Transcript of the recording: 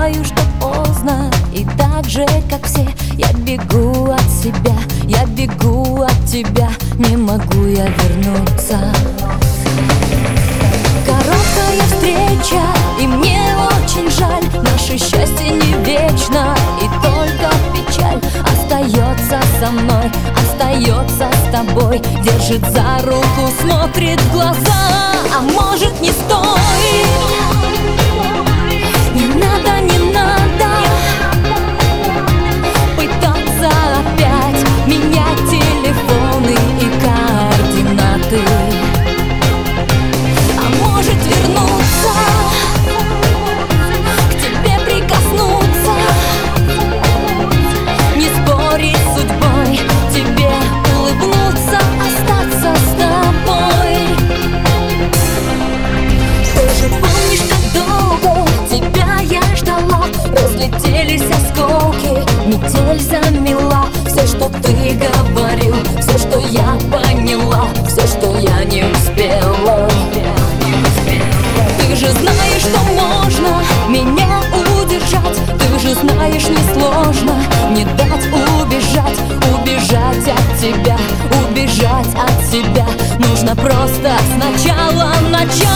знаю, что поздно, и так же, как все, я бегу от себя, я бегу от тебя, не могу я вернуться. Короткая встреча, и мне очень жаль, наше счастье не вечно, и только печаль остается со мной, остается с тобой, держит за руку, смотрит в глаза. А может, не стоит? Не надо, не надо пытаться опять менять телефоны и координаты. А может, вернуться, к тебе прикоснуться, не спорить с судьбой, тебе улыбнуться, остаться с тобой. Ты же помнишь, как долго тебя я ждала, разлетелись осколки, метель замела. Все, что ты говорил, все, что я поняла, все, что я не успела. Ты же знаешь, что можно меня удержать, ты же знаешь, несложно не дать убежать, убежать от тебя, убежать от себя. Нужно просто сначала начать.